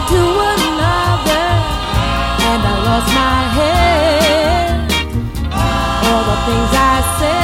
to another, and I lost my head. All the things I said